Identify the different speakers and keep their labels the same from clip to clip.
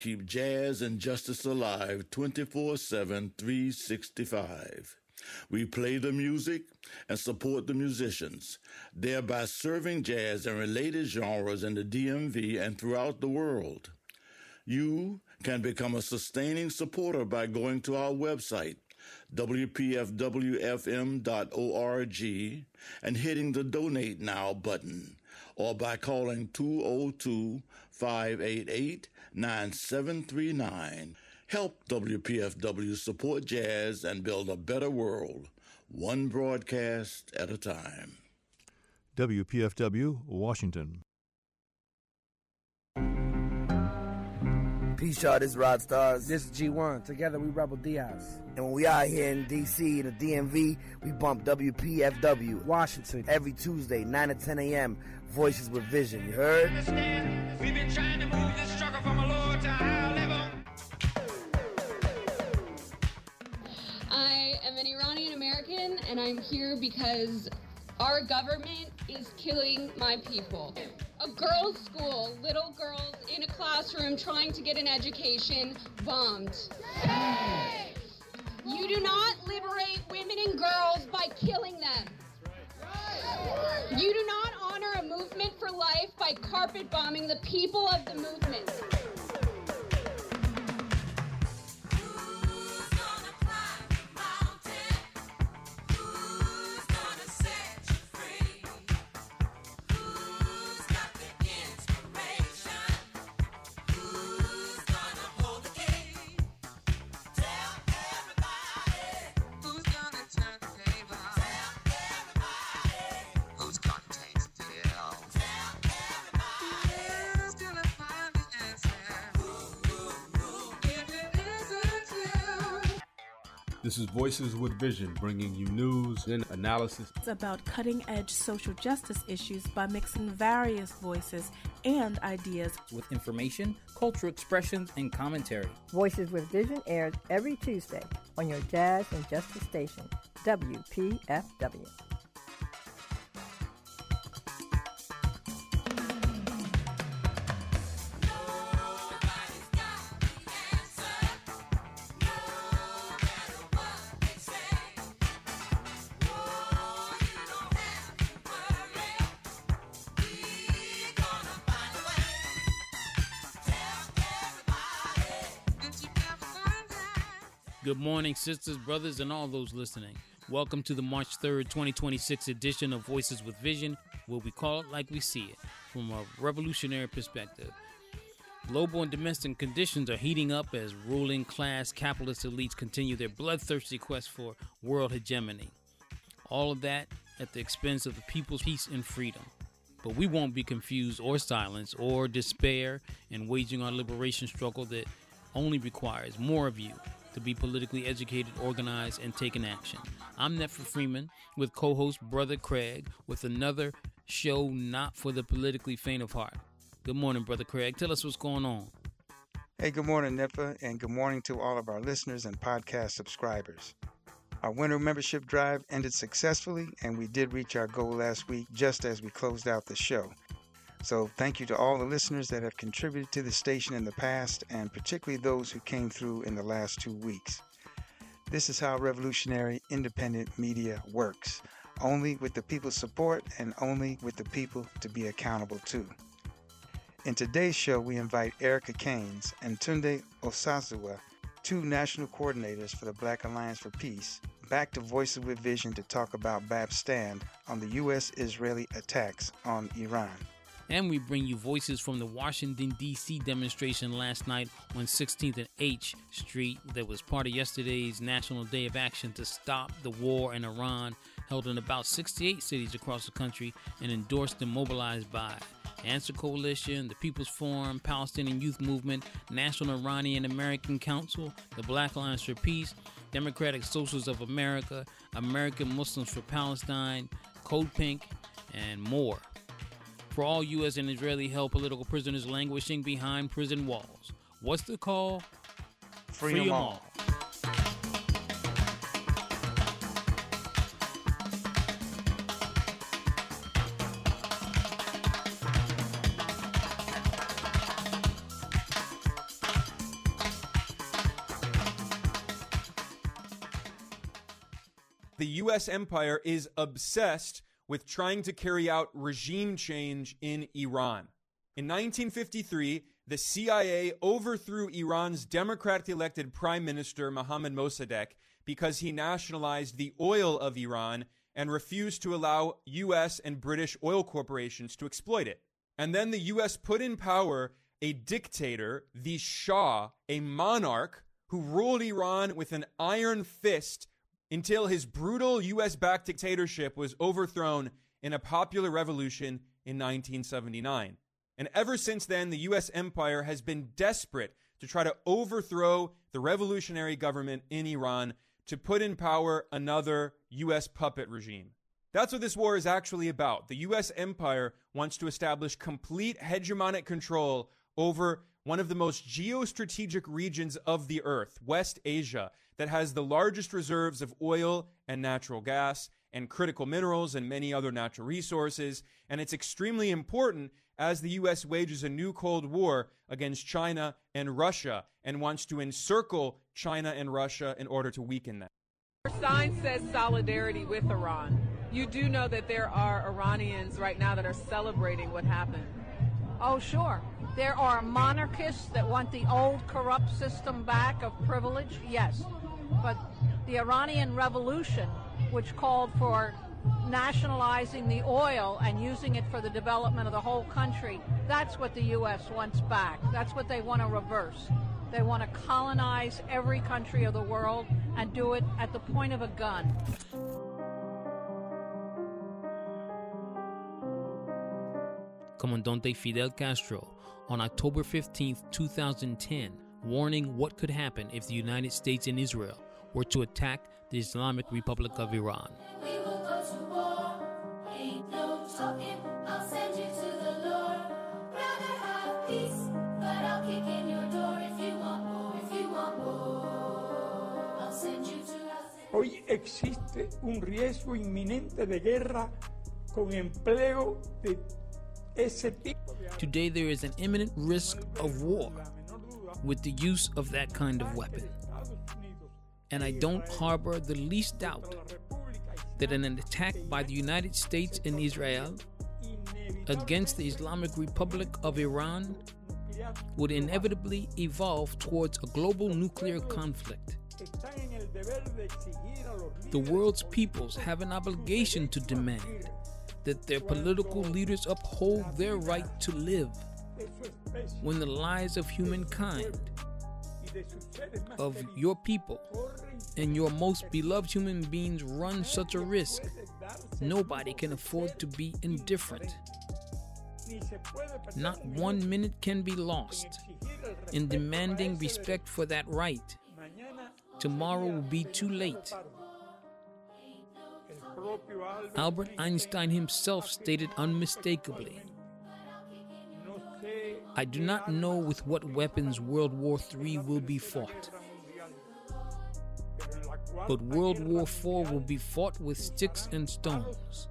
Speaker 1: Keep jazz and justice alive 24/7, 365. We play the music and support the musicians, thereby serving jazz and related genres in the DMV and throughout the world. You can become a sustaining supporter by going to our website, wpfwfm.org, and hitting the Donate Now button, or by calling 202-588-9739. Help WPFW support jazz and build a better world, one broadcast at a time.
Speaker 2: WPFW, Washington.
Speaker 3: Peace, y'all. This is Rod Stars.
Speaker 4: This is G1. Together we Rebel Diaz.
Speaker 3: And when we out here in D.C., the DMV, we bump WPFW.
Speaker 4: Washington.
Speaker 3: Every Tuesday, 9 to 10 a.m. Voices with Vision. You heard?
Speaker 5: We've been trying to move this struggle from a lower to a higher level.
Speaker 6: I am an Iranian American, and I'm here because our government is killing my people. A girls' school, little girls in a classroom trying to get an education, bombed. Yay! You do not liberate women and girls by killing them. You do not honor a movement for life by carpet bombing the people of the movement.
Speaker 7: This is Voices with Vision, bringing you news and analysis.
Speaker 8: It's about cutting-edge social justice issues by mixing various voices and ideas
Speaker 9: with information, cultural expressions, and commentary.
Speaker 10: Voices with Vision airs every Tuesday on your Jazz and Justice station, WPFW.
Speaker 11: Good morning, sisters, brothers, and all those listening. Welcome to the March 3rd, 2026 edition of Voices with Vision, where we call it like we see it, from a revolutionary perspective. Global and domestic conditions are heating up as ruling class capitalist elites continue their bloodthirsty quest for world hegemony. All of that at the expense of the people's peace and freedom. But we won't be confused or silenced or despair in waging our liberation struggle that only requires more of you to be politically educated, organized, and taking action. I'm Nepha Freeman with co-host Brother Craig with another show not for the politically faint of heart. Good morning, Brother Craig. Tell us what's going on.
Speaker 12: Hey, good morning, Nepha, and good morning to all of our listeners and podcast subscribers. Our winter membership drive ended successfully, and we did reach our goal last week just as we closed out the show. So thank you to all the listeners that have contributed to the station in the past, and particularly those who came through in the last 2 weeks. This is how revolutionary independent media works. Only with the people's support and only with the people to be accountable to. In today's show, we invite Erica Keynes and Tunde Osazuwa, two national coordinators for the Black Alliance for Peace, back to Voices with Vision to talk about BAP's stand on the U.S.-Israeli attacks on Iran.
Speaker 11: And we bring you voices from the Washington, D.C. demonstration last night on 16th and H Street that was part of yesterday's National Day of Action to stop the war in Iran, held in about 68 cities across the country and endorsed and mobilized by Answer Coalition, the People's Forum, Palestinian Youth Movement, National Iranian American Council, the Black Alliance for Peace, Democratic Socialists of America, American Muslims for Palestine, Code Pink, and more. For all U.S. and Israeli-held political prisoners languishing behind prison walls. What's the call?
Speaker 12: Free them all.
Speaker 13: the U.S. empire is obsessed with trying to carry out regime change in Iran. In 1953, the CIA overthrew Iran's democratically elected Prime Minister Mohammad Mossadegh because he nationalized the oil of Iran and refused to allow U.S. and British oil corporations to exploit it. And then the U.S. put in power a dictator, the Shah, a monarch who ruled Iran with an iron fist until his brutal U.S.-backed dictatorship was overthrown in a popular revolution in 1979. And ever since then, the U.S. empire has been desperate to try to overthrow the revolutionary government in Iran to put in power another U.S. puppet regime. That's what this war is actually about. The U.S. empire wants to establish complete hegemonic control over one of the most geostrategic regions of the earth, West Asia, that has the largest reserves of oil and natural gas and critical minerals and many other natural resources. And it's extremely important as the U.S. wages a new Cold War against China and Russia and wants to encircle China and Russia in order to weaken them.
Speaker 14: Our sign says solidarity with Iran. You do know that there are Iranians right now that are celebrating what happened.
Speaker 15: Oh, sure. There are monarchists that want the old corrupt system back of privilege, yes. But the Iranian Revolution, which called for nationalizing the oil and using it for the development of the whole country, that's what the U.S. wants back. That's what they want to reverse. They want to colonize every country of the world and do it at the point of a gun.
Speaker 11: Comandante Fidel Castro on October 15, 2010, warning what could happen if the United States and Israel were to attack the Islamic Republic of Iran.
Speaker 16: We will go to war. Ain't no talking. I'll send you to the Lord. Rather have peace, but I'll kick in your door if you want more. If you want more, I'll send you to.
Speaker 17: Hoy existe un riesgo inminente de guerra con empleo de ese tipo.
Speaker 11: Today there is an imminent risk of war with the use of that kind of weapon. And I don't harbor the least doubt that an attack by the United States and Israel against the Islamic Republic of Iran would inevitably evolve towards a global nuclear conflict. The world's peoples have an obligation to demand that their political leaders uphold their right to live when the lives of humankind, of your people, and your most beloved human beings run such a risk. Nobody can afford to be indifferent. Not 1 minute can be lost in demanding respect for that right. Tomorrow will be too late. Albert Einstein himself stated unmistakably, I do not know with what weapons World War III will be fought, but World War IV will be fought with sticks and stones.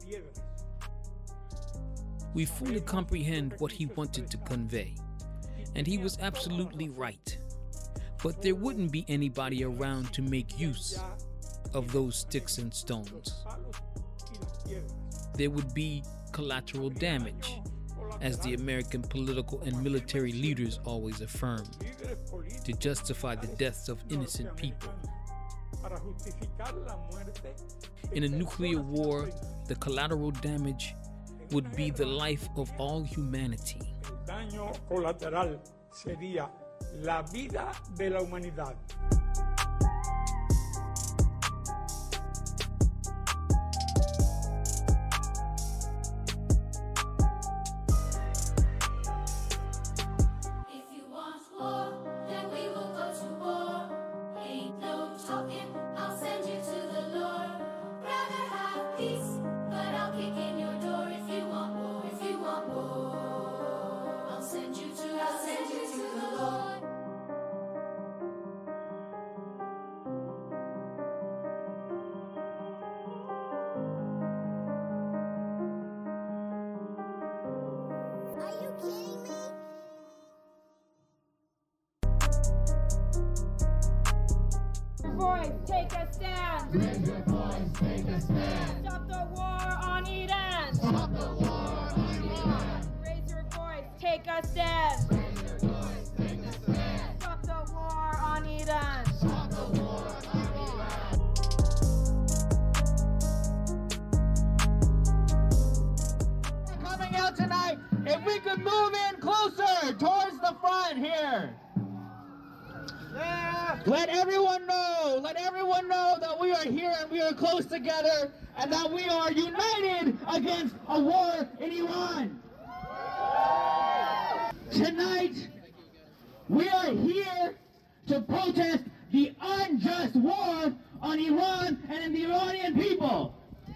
Speaker 11: We fully comprehend what he wanted to convey, and he was absolutely right. But there wouldn't be anybody around to make use of those sticks and stones. There would be collateral damage, as the American political and military leaders always affirm, to justify the deaths of innocent people. In a nuclear war, the collateral damage would be the life of all humanity.
Speaker 17: El daño colateral sería la vida de la humanidad.
Speaker 16: voice, take a stand. Raise your voice, take a stand. Stop the war on Iran. Stop the war on Iran. Raise your voice, take a stand. Raise your voice, take a stand. Stop the war on Iran. Stop the war on Iran.
Speaker 18: Coming out tonight, if we could move in closer towards the front here. Yeah. Let everyone know that we are here and we are close together and that we are united against a war in Iran. Tonight, we are here to protest the unjust war on Iran and the Iranian people.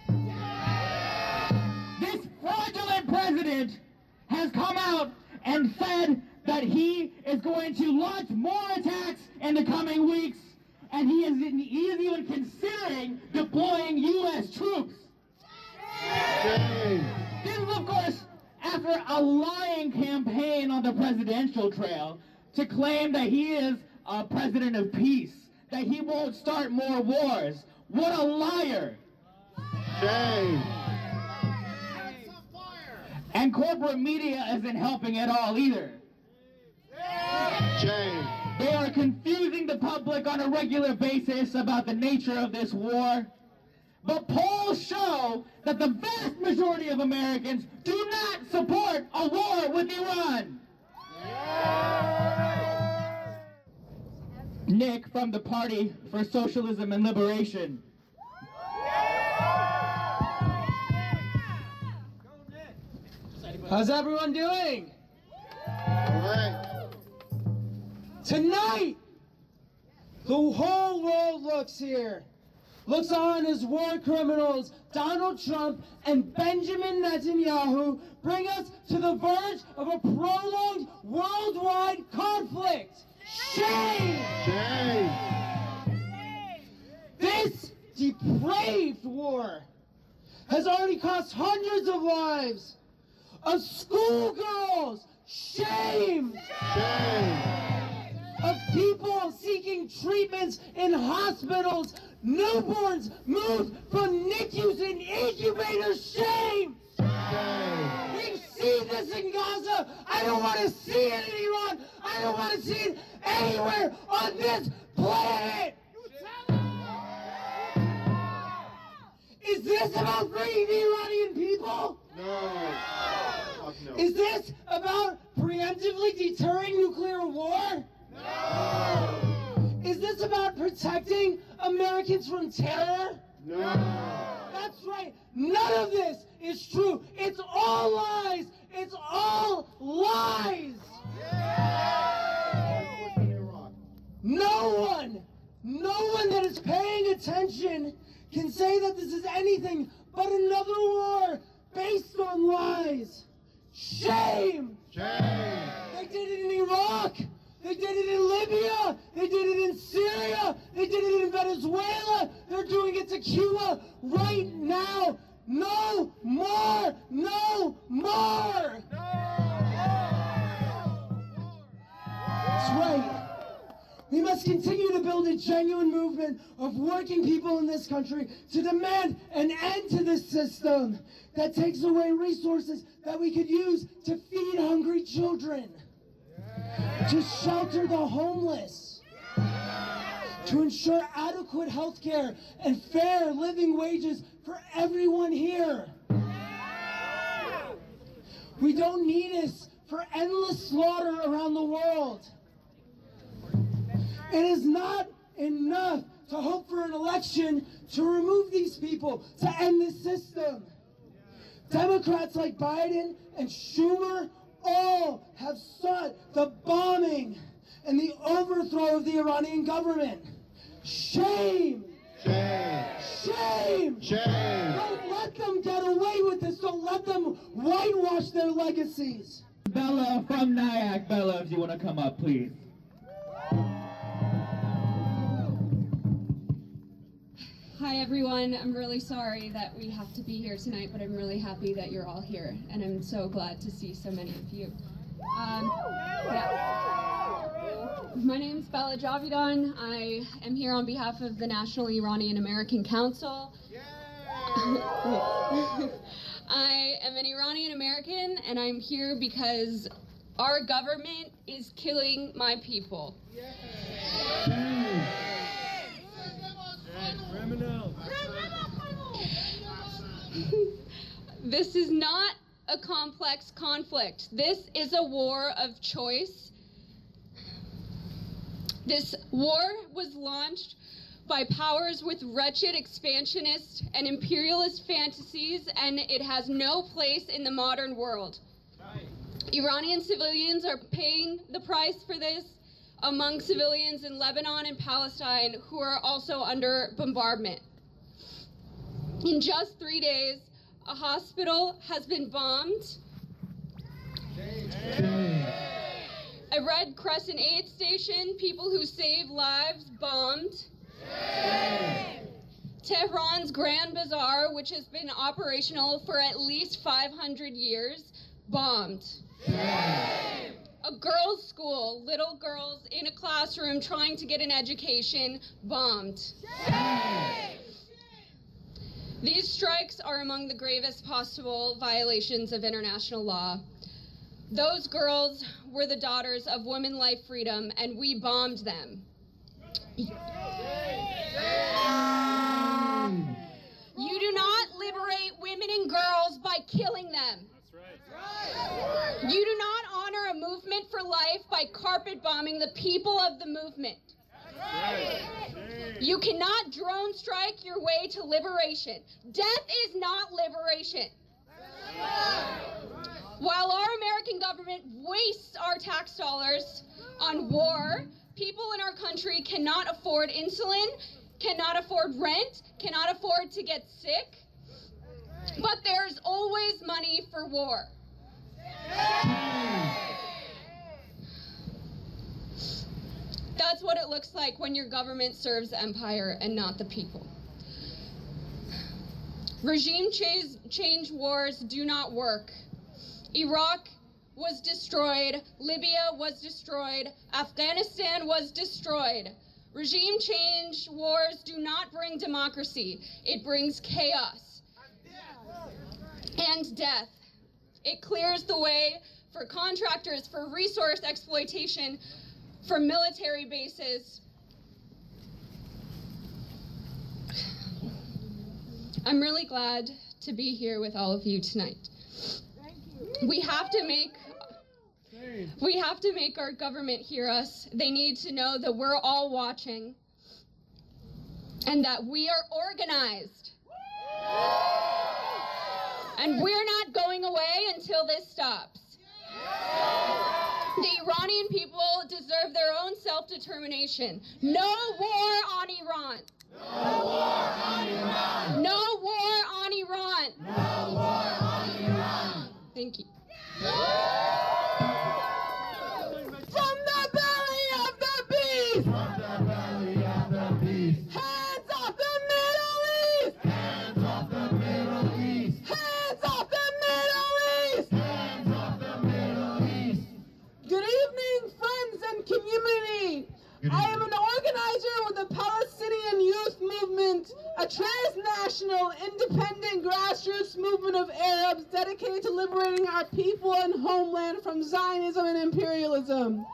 Speaker 18: This fraudulent president has come out and said that he is going to launch more attacks in the coming weeks, and he is even considering deploying U.S. troops. This is, of course, after a lying campaign on the presidential trail to claim that he is a president of peace, that he won't start more wars. What a liar! Shame. And corporate media isn't helping at all either. Shame. They are confusing the public on a regular basis about the nature of this war. But polls show that the vast majority of Americans do not support a war with Iran. Nick from the Party for Socialism and Liberation. How's everyone doing? All right. Tonight, the whole world looks on as war criminals Donald Trump and Benjamin Netanyahu bring us to the verge of a prolonged worldwide conflict. Shame! Shame! This depraved war has already cost hundreds of lives of schoolgirls. Shame! Shame! Of people seeking treatments in hospitals, newborns moved from NICUs and incubators. Shame! Shame! We've seen this in Gaza. I don't want to see it in Iran. I don't want to see it anywhere on this planet. Is this about freeing the Iranian people? No. Is this about preemptively deterring nuclear war? No. Is this about protecting Americans from terror? No. That's right. None of this is true. It's all lies. It's all lies. No one that is paying attention can say that this is anything but another war based on lies. Shame! Shame! They did it in Iraq. They did it in Libya. They did it in Syria. They did it in Venezuela. They're doing it to Cuba right now. No more! No more! That's right. We must continue to build a genuine movement of working people in this country to demand an end to this system that takes away resources that we could use to feed hungry children, to shelter the homeless, to ensure adequate health care and fair living wages for everyone here. We don't need this for endless slaughter around the world. It is not enough to hope for an election to remove these people, to end this system. Democrats like Biden and Schumer all have sought the bombing and the overthrow of the Iranian government. Shame! Shame! Shame! Shame! Don't let them get away with this. Don't let them whitewash their legacies. Bella from Nyack. Bella, if you want to come up, please.
Speaker 6: Hi everyone, I'm really sorry that we have to be here tonight, but I'm really happy that you're all here, and I'm so glad to see so many of you. Yeah. My name is Bella Javidan. I am here on behalf of the National Iranian American Council. I am an Iranian American, and I'm here because our government is killing my people. This is not a complex conflict. This is a war of choice. This war was launched by powers with wretched expansionist and imperialist fantasies, and it has no place in the modern world. Iranian civilians are paying the price for this, among civilians in Lebanon and Palestine who are also under bombardment. In just 3 days, a hospital has been bombed. A Red Crescent aid station, people who save lives, bombed. Tehran's Grand Bazaar, which has been operational for at least 500 years, bombed. A girls' school, little girls in a classroom trying to get an education, bombed. These strikes are among the gravest possible violations of international law. Those girls were the daughters of Women Life Freedom, and we bombed them. You do not liberate women and girls by killing them. You do not honor a movement for life by carpet bombing the people of the movement. You cannot drone strike your way to liberation. Death is not liberation. While our American government wastes our tax dollars on war, people in our country cannot afford insulin, cannot afford rent, cannot afford to get sick. But there's always money for war. That's what it looks like when your government serves the empire and not the people. Regime change wars do not work. Iraq was destroyed, Libya was destroyed, Afghanistan was destroyed. Regime change wars do not bring democracy. It brings chaos and death. It clears the way for contractors, for resource exploitation, for military bases. I'm really glad to be here with all of you tonight. We have to make our government hear us. They need to know that we're all watching and that we are organized. And we're not going away until this stops. The Iranian people deserve their own self-determination. No war on Iran. No war on Iran. No war on Iran. No war on Iran. Thank you.
Speaker 18: From the belly of the beast! From the belly of the beast! Hands off the Middle East! Hands off the Middle East! Hands off the Middle East! Hands off the Middle East! Good evening, friends and community! I am an organizer with the Palestinian Youth Movement, a transnational, independent, grassroots movement of Arabs dedicated to liberating our people and homeland from Zionism and imperialism.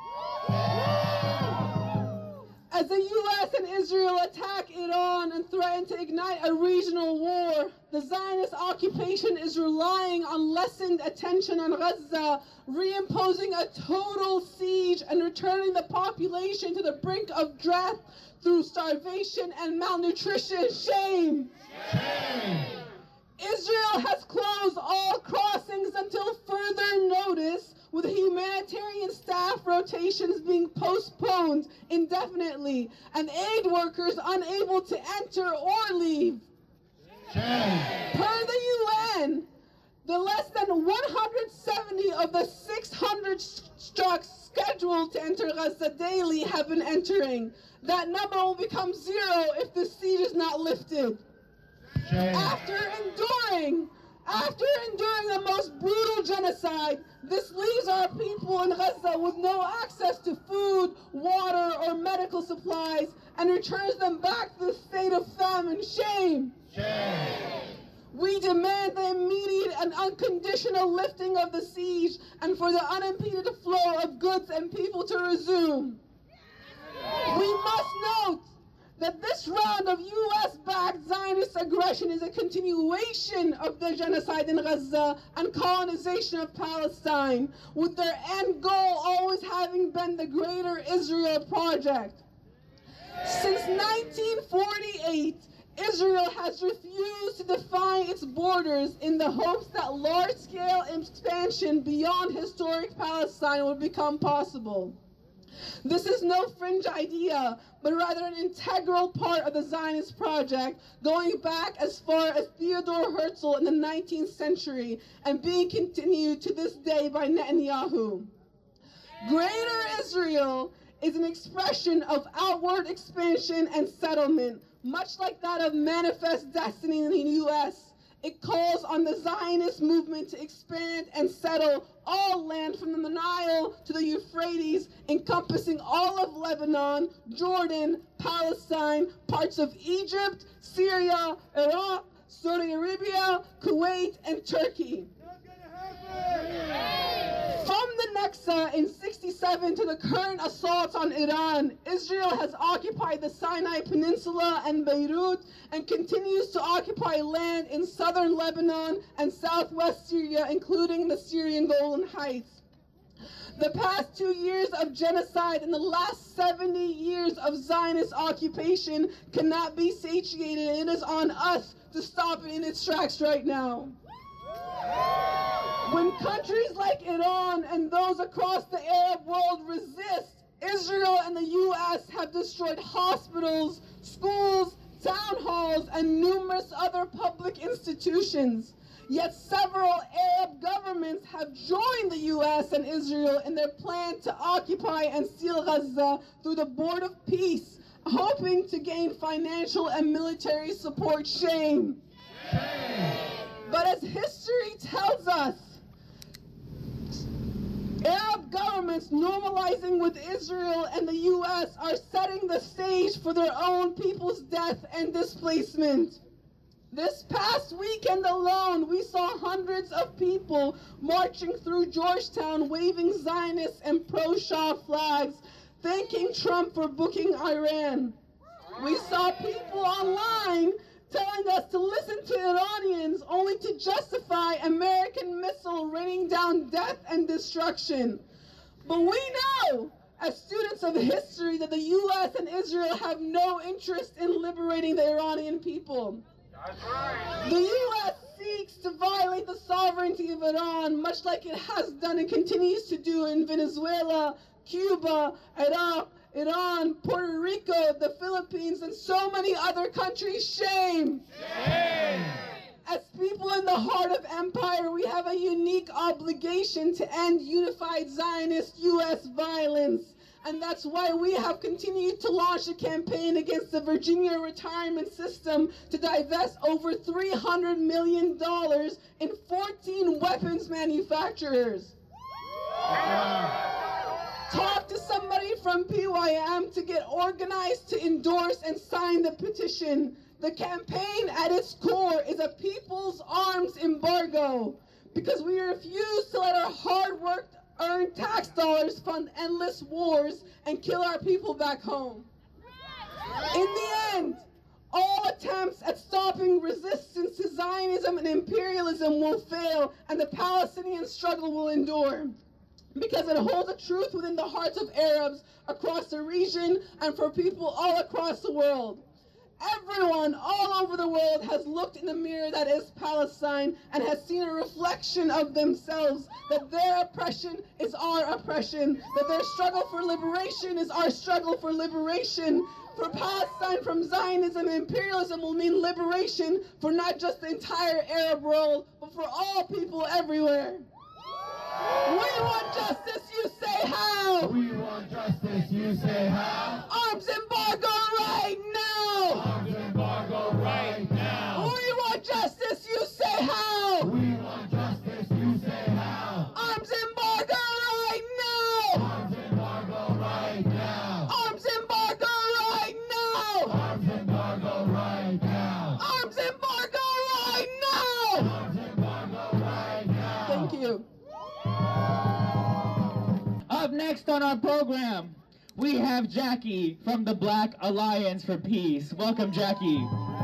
Speaker 18: As the U.S. and Israel attack Iran and threaten to ignite a regional war, the Zionist occupation is relying on lessened attention on Gaza, reimposing a total siege and returning the population to the brink of death through starvation and malnutrition. Shame! Shame! Israel has closed all crossings until further notice, with humanitarian staff rotations being postponed indefinitely and aid workers unable to enter or leave. Shame. Per the UN, the less than 170 of the 600 trucks scheduled to enter Gaza daily have been entering. That number will become zero if the siege is not lifted. Shame. After enduring After enduring the most brutal genocide, this leaves our people in Gaza with no access to food, water, or medical supplies, and returns them back to the state of famine. Shame! Shame! We demand the immediate and unconditional lifting of the siege and for the unimpeded flow of goods and people to resume. We must note that this round of U.S.-backed Zionist aggression is a continuation of the genocide in Gaza and colonization of Palestine, with their end goal always having been the Greater Israel Project. Since 1948, Israel has refused to define its borders in the hopes that large-scale expansion beyond historic Palestine would become possible. This is no fringe idea, but rather an integral part of the Zionist project, going back as far as Theodor Herzl in the 19th century and being continued to this day by Netanyahu. Greater Israel is an expression of outward expansion and settlement, much like that of Manifest Destiny in the U.S. It calls on the Zionist movement to expand and settle all land from the Nile to the Euphrates, encompassing all of Lebanon, Jordan, Palestine, parts of Egypt, Syria, Iraq, Saudi Arabia, Kuwait, and Turkey. From the Nakba in '67 to the current assaults on Iran, Israel has occupied the Sinai Peninsula and Beirut and continues to occupy land in southern Lebanon and southwest Syria, including the Syrian Golan Heights. The past 2 years of genocide and the last 70 years of Zionist occupation cannot be satiated, and it is on us to stop it in its tracks right now. When countries like Iran and those across the Arab world resist, Israel and the U.S. have destroyed hospitals, schools, town halls, and numerous other public institutions. Yet several Arab governments have joined the U.S. and Israel in their plan to occupy and seal Gaza through the Board of Peace, hoping to gain financial and military support. Shame. But as history tells us, Arab governments normalizing with Israel and the U.S. are setting the stage for their own people's death and displacement. This past weekend alone, we saw hundreds of people marching through Georgetown waving Zionist and pro-Shah flags, thanking Trump for booking Iran. We saw people online telling us to listen to Iranians only to justify American missile raining down death and destruction. But we know, as students of history, that the U.S. and Israel have no interest in liberating the Iranian people. The U.S. seeks to violate the sovereignty of Iran, much like it has done and continues to do in Venezuela, Cuba, Iraq, Iran, Puerto Rico, the Philippines, and so many other countries. Shame! Shame! As people in the heart of empire, we have a unique obligation to end unified Zionist U.S. violence. And that's why we have continued to launch a campaign against the Virginia retirement system to divest over $300 million in 14 weapons manufacturers. Talk to somebody from PYM to get organized to endorse and sign the petition. The campaign at its core is a people's arms embargo, because we refuse to let our hard work earned tax dollars fund endless wars and kill our people back home. In the end, all attempts at stopping resistance to Zionism and imperialism will fail, and the Palestinian struggle will endure, because it holds a truth within the hearts of Arabs across the region and for people all across the world. Everyone all over the world has looked in the mirror that is Palestine and has seen a reflection of themselves, that their oppression is our oppression, that their struggle for liberation is our struggle for liberation. For Palestine, from Zionism and imperialism will mean liberation for not just the entire Arab world, but for all people everywhere. We want justice, you say how? We want justice, you say how? Arms embargo right now! Arms embargo right now! We want justice, you say how? We
Speaker 19: our program, we have Jackie from the Black Alliance for Peace. Welcome, Jackie.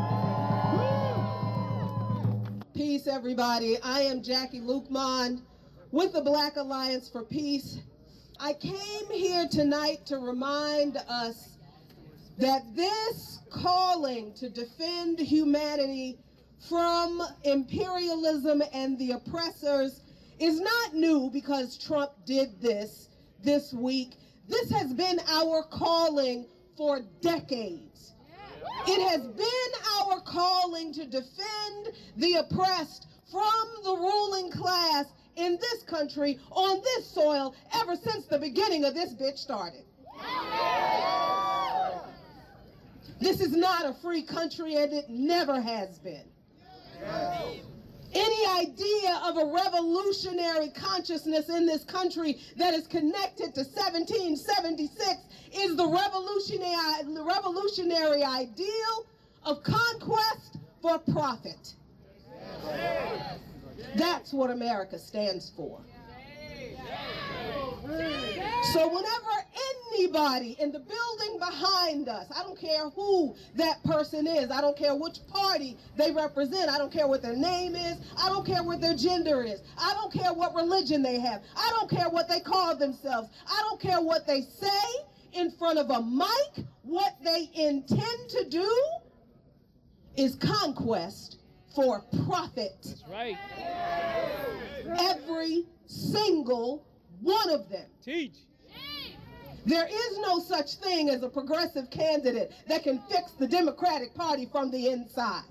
Speaker 20: Peace, everybody. I am Jackie Lukman with the Black Alliance for Peace. I came here tonight to remind us that this calling to defend humanity from imperialism and the oppressors is not new because Trump did this week. This has been our calling for decades. It has been our calling to defend the oppressed from the ruling class in this country, on this soil, ever since the beginning of this bitch started. This is not a free country, and it never has been. Any idea of a revolutionary consciousness in this country that is connected to 1776 is the revolutionary ideal of conquest for profit. That's what America stands for. So whenever anybody in the building behind us, I don't care who that person is, I don't care which party they represent, I don't care what their name is, I don't care what their gender is, I don't care what religion they have, I don't care what they call themselves, I don't care what they say in front of a mic, what they intend to do is conquest for profit.
Speaker 11: That's right.
Speaker 20: Every single one of them.
Speaker 11: Teach.
Speaker 20: There is no such thing as a progressive candidate that can fix the Democratic Party from the inside.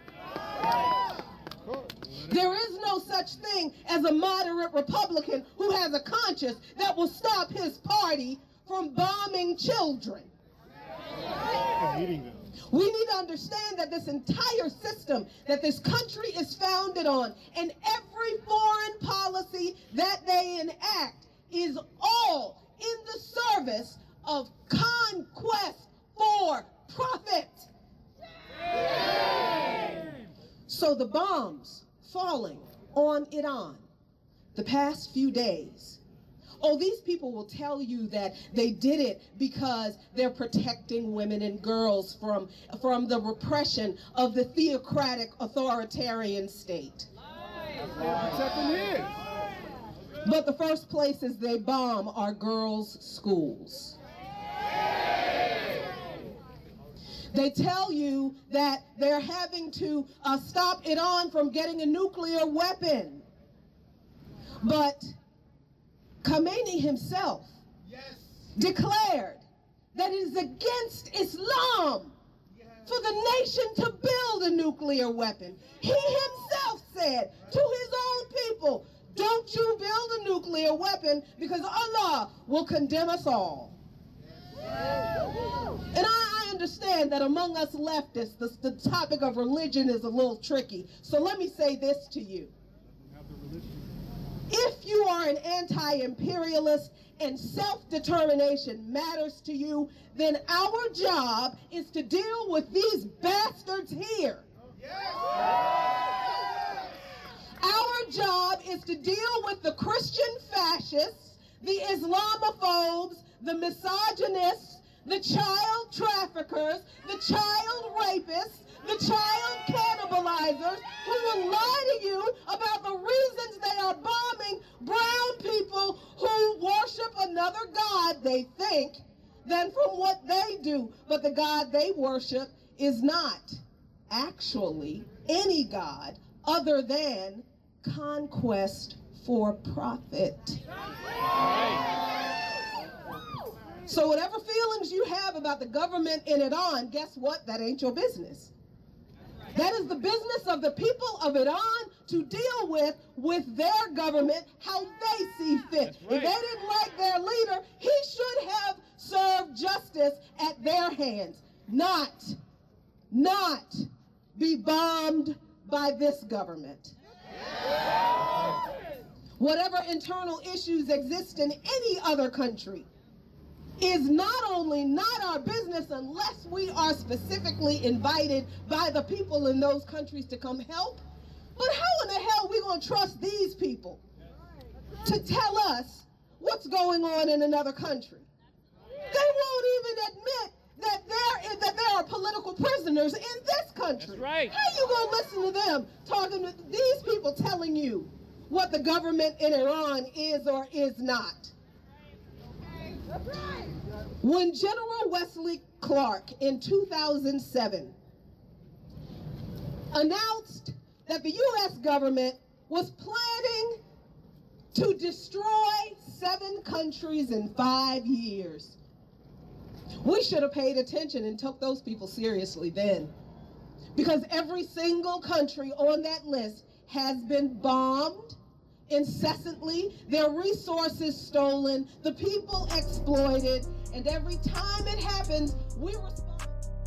Speaker 20: There is no such thing as a moderate Republican who has a conscience that will stop his party from bombing children. We need to understand that this entire system that this country is founded on and every foreign policy that they enact is all in the service of conquest for profit. So the bombs falling on Iran the past few days, oh, these people will tell you that they did it because they're protecting women and girls from the repression of the theocratic authoritarian state. But the first places they bomb are girls' schools. They tell you that they're having to stop Iran from getting a nuclear weapon. But Khomeini himself declared that it is against Islam for the nation to build a nuclear weapon. He himself said to his own people, don't you build a nuclear weapon because Allah will condemn us all. And I understand that among us leftists, the topic of religion is a little tricky. So let me say this to you. If you are an anti-imperialist and self-determination matters to you, then our job is to deal with these bastards here. Our job is to deal with the Christian fascists, the Islamophobes, the misogynists, the child traffickers, the child rapists, the child cannibalizers who will lie to you about the reasons they are bombing brown people who worship another God, they think, than from what they do. But the God they worship is not actually any God other than conquest for profit. So whatever feelings you have about the government in Iran, guess what? That ain't your business. That is the business of the people of Iran to deal with their government how they see fit. If they didn't like their leader, he should have served justice at their hands, not be bombed by this government. Whatever internal issues exist in any other country is not only not our business unless we are specifically invited by the people in those countries to come help, but how in the hell are we going to trust these people to tell us what's going on in another country. They won't even admit that there are political prisoners in this country.
Speaker 11: That's right.
Speaker 20: How you gonna listen to them talking to these people telling you what the government in Iran is or is not? That's right. When General Wesley Clark in 2007 announced that the U.S. government was planning to destroy 7 countries in 5 years, we should have paid attention and took those people seriously then. Because every single country on that list has been bombed incessantly, their resources stolen, the people exploited, and every time it happens, we respond.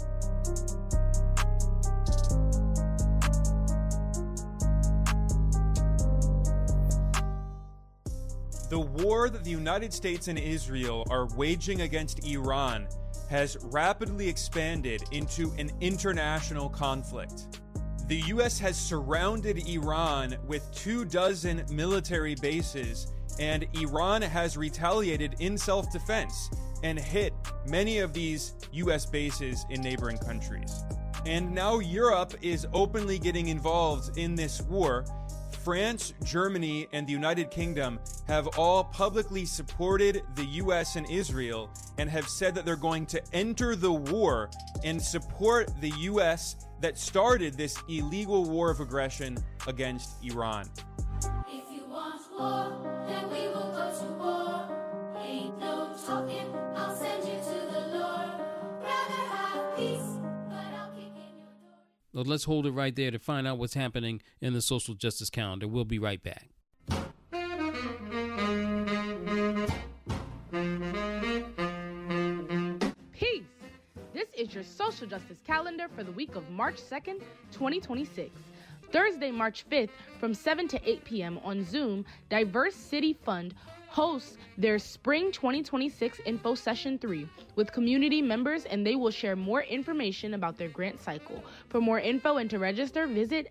Speaker 13: The war that the United States and Israel are waging against Iran has rapidly expanded into an international conflict. The U.S. has surrounded Iran with 24 military bases, and Iran has retaliated in self-defense and hit many of these U.S. bases in neighboring countries. And now Europe is openly getting involved in this war. France, Germany, and the United Kingdom have all publicly supported the U.S. and Israel and have said that they're going to enter the war and support the U.S. that started this illegal war of aggression against Iran.
Speaker 16: If you want war, then we will go to war. Ain't no talking, I'll send you to the Lord. Rather have peace, but I'll kick in your door.
Speaker 11: So let's hold it right there to find out what's happening in the social justice calendar. We'll be right back.
Speaker 21: Peace! This is your social justice calendar for the week of March 2nd, 2026. Thursday, March 5th, from 7 to 8 p.m. on Zoom, Diverse City Fund hosts their Spring 2026 Info Session 3 with community members, and they will share more information about their grant cycle. For more info and to register, visit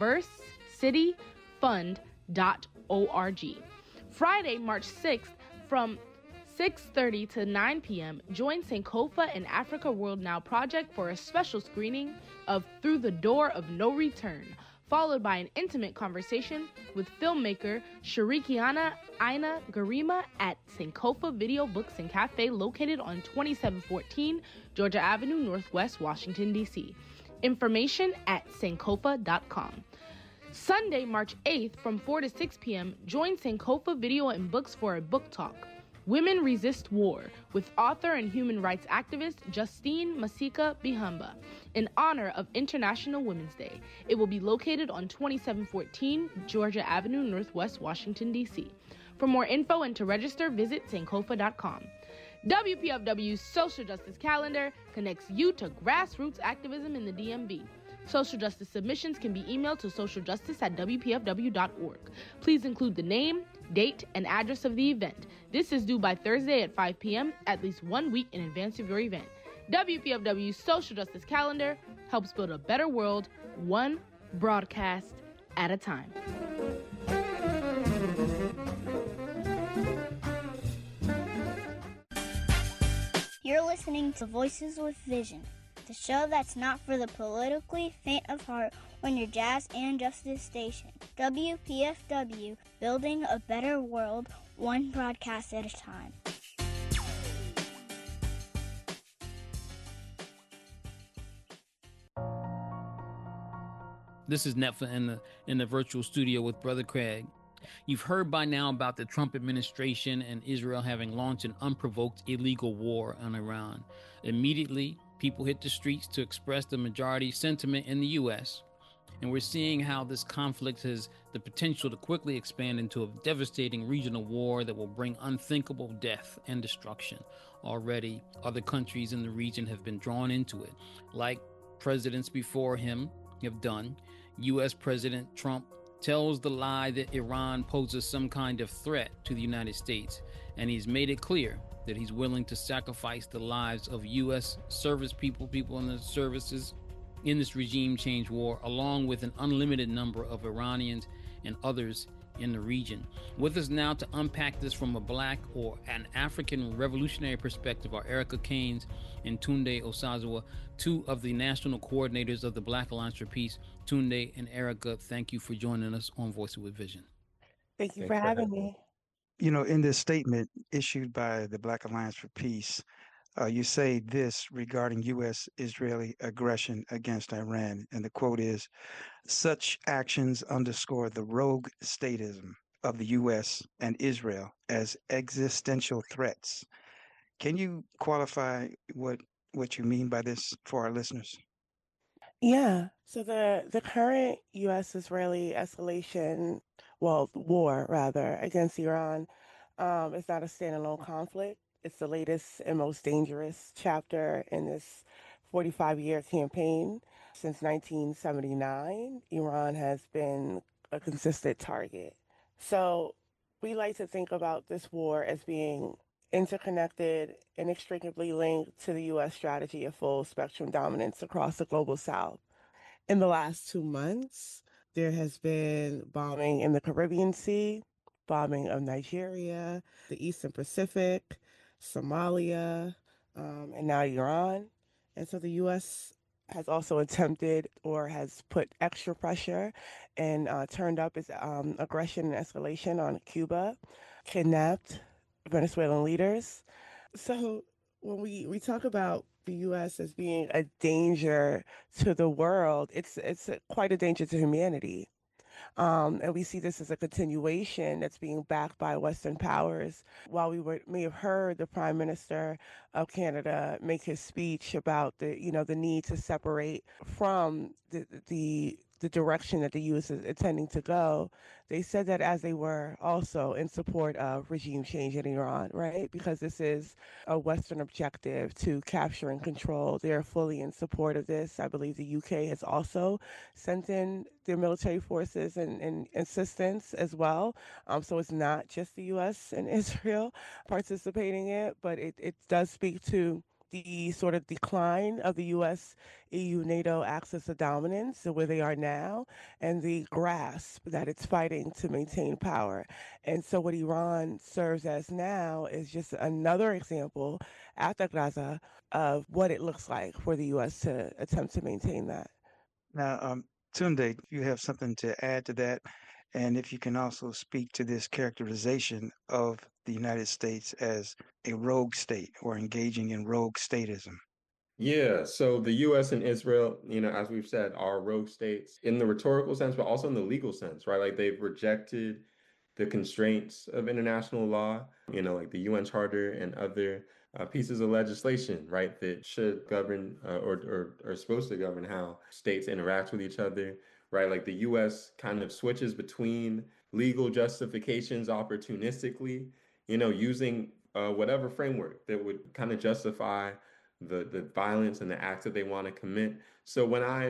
Speaker 21: diversecityfund.org. Friday, March 6th, from 6:30 to 9 p.m., join Sankofa and Africa World Now Project for a special screening of Through the Door of No Return, followed by an intimate conversation with filmmaker Shirikiana Aina Garima at Sankofa Video Books and Cafe, located on 2714 Georgia Avenue, Northwest Washington, D.C. Information at sankofa.com. Sunday, March 8th, from 4 to 6 p.m., join Sankofa Video and Books for a book talk, Women Resist War, with author and human rights activist Justine Masika Bihamba, in honor of International Women's Day. It will be located on 2714 Georgia Avenue, Northwest Washington, D.C. For more info and to register, visit sankofa.com. WPFW's Social Justice Calendar connects you to grassroots activism in the DMV. Social justice submissions can be emailed to socialjustice@wpfw.org. Please include the name, date, and address of the event. This is due by Thursday at 5 p.m., at least 1 week in advance of your event. WPFW's Social Justice Calendar helps build a better world, one broadcast at a time.
Speaker 22: You're listening to Voices with Vision, the show that's not for the politically faint of heart, on your Jazz and Justice station. WPFW, building a better world, one broadcast at a time.
Speaker 11: This is Netfa in the virtual studio with Brother Craig. You've heard by now about the Trump administration and Israel having launched an unprovoked illegal war on Iran. Immediately, people hit the streets to express the majority sentiment in the U.S., and we're seeing how this conflict has the potential to quickly expand into a devastating regional war that will bring unthinkable death and destruction. Already, other countries in the region have been drawn into it, like presidents before him have done. U.S. President Trump tells the lie that Iran poses some kind of threat to the United States, and he's made it clear that he's willing to sacrifice the lives of U.S. service people in the services in this regime change war, along with an unlimited number of Iranians and others in the region. With us now to unpack this from a Black or an African revolutionary perspective are Erica Keynes and Tunde Osazuwa, two of the national coordinators of the Black Alliance for Peace. Tunde and Erica, thank you for joining us on Voices with Vision.
Speaker 1: Thank you for having me.
Speaker 12: You know, in this statement issued by the Black Alliance for Peace, you say this regarding U.S.-Israeli aggression against Iran, and the quote is, "Such actions underscore the rogue statism of the U.S. and Israel as existential threats." Can you qualify what you mean by this for our listeners?
Speaker 1: Yeah. So the current U.S.-Israeli war rather, against Iran is not a standalone conflict. It's the latest and most dangerous chapter in this 45-year campaign. Since 1979, Iran has been a consistent target. So we like to think about this war as being interconnected, inextricably linked to the U.S. strategy of full spectrum dominance across the global South. In the last 2 months, there has been bombing in the Caribbean Sea, bombing of Nigeria, the Eastern Pacific, Somalia, and now Iran. And so the U.S. has also attempted or has put extra pressure and turned up its aggression and escalation on Cuba, kidnapped Venezuelan leaders. So when we talk about the U.S. as being a danger to the world, it's quite a danger to humanity. And we see this as a continuation that's being backed by Western powers. While we may have heard the Prime Minister of Canada make his speech about the need to separate from the direction that the U.S. is intending to go, they said that as they were also in support of regime change in Iran, right? Because this is a Western objective to capture and control. They're fully in support of this. I believe the UK has also sent in their military forces and assistance as well. So it's not just the U.S. and Israel participating in it, but it does speak to the sort of decline of the U.S. EU NATO axis of dominance, where they are now, and the grasp that it's fighting to maintain power. And so what Iran serves as now is just another example after Gaza of what it looks like for the U.S. to attempt to maintain that.
Speaker 12: Now, Tunde, you have something to add to that, and if you can also speak to this characterization of the United States as a rogue state or engaging in rogue statism.
Speaker 2: Yeah, so the U.S. and Israel, as we've said, are rogue states in the rhetorical sense, but also in the legal sense, right? Like they've rejected the constraints of international law, like the UN Charter and other pieces of legislation, right, that should govern or are supposed to govern how states interact with each other, right? Like the U.S. kind of switches between legal justifications opportunistically, using whatever framework that would kind of justify the violence and the acts that they want to commit. So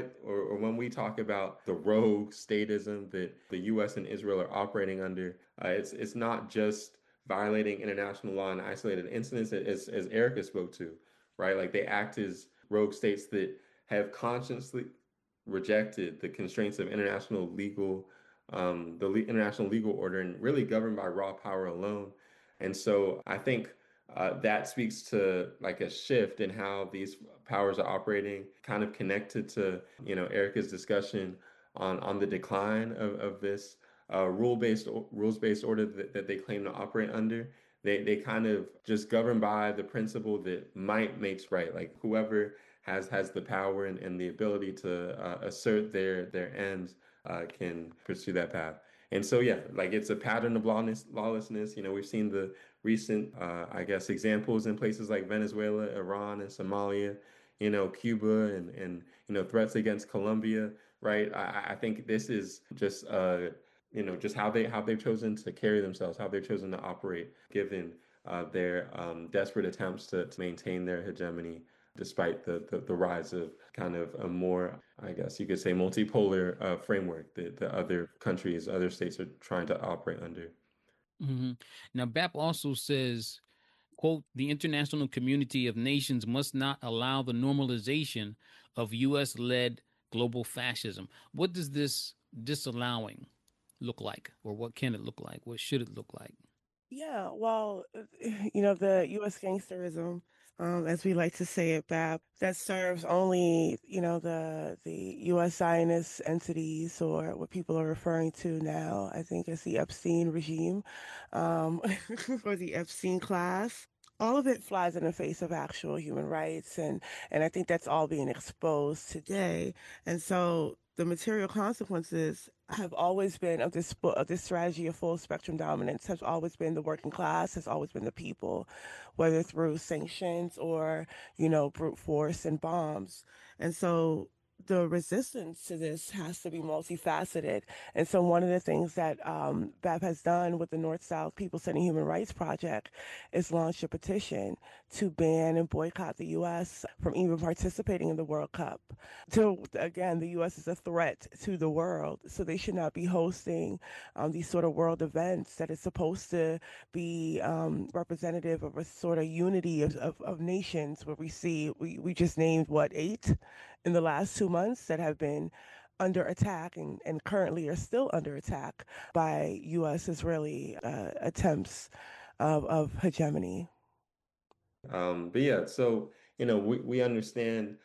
Speaker 2: when we talk about the rogue statism that the U.S. and Israel are operating under, it's not just violating international law in isolated incidents, as Erica spoke to, right? Like they act as rogue states that have consciously rejected the constraints of international legal, international legal order, and really governed by raw power alone. And so I think that speaks to like a shift in how these powers are operating, kind of connected to, Erica's discussion on the decline of this rules-based order that they claim to operate under. They kind of just govern by the principle that might makes right. Like whoever has the power and the ability to assert their ends can pursue that path. And so, yeah, like it's a pattern of lawlessness. We've seen the recent, examples in places like Venezuela, Iran, and Somalia, Cuba, and threats against Colombia, right? I think this is just, just how they've chosen to carry themselves, how they've chosen to operate, given their desperate attempts to maintain their hegemony, despite the rise of kind of a more, I guess you could say, multipolar framework that the other countries, other states are trying to operate under.
Speaker 11: Mm-hmm. Now, BAP also says, quote, the international community of nations must not allow the normalization of U.S.-led global fascism. What does this disallowing look like, or what can it look like? What should it look like?
Speaker 1: Yeah, well, the U.S. gangsterism, as we like to say it, Bab, that serves only, the U.S. Zionist entities, or what people are referring to now, I think, as the Epstein regime, um, or the Epstein class. All of it flies in the face of actual human rights, and I think that's all being exposed today. And so the material consequences have always been of this strategy of full spectrum dominance, has always been the working class, has always been the people, whether through sanctions or brute force and bombs. And so the resistance to this has to be multifaceted. And so one of the things that BAP has done with the North-South People Centered Human Rights Project is launch a petition to ban and boycott the U.S. from even participating in the World Cup. So again, the U.S. is a threat to the world, so they should not be hosting these sort of world events that is supposed to be representative of a sort of unity of nations, where we just named, 8 in the last 2 months that have been under attack and currently are still under attack by U.S.-Israeli attempts of hegemony.
Speaker 2: But yeah, so we understand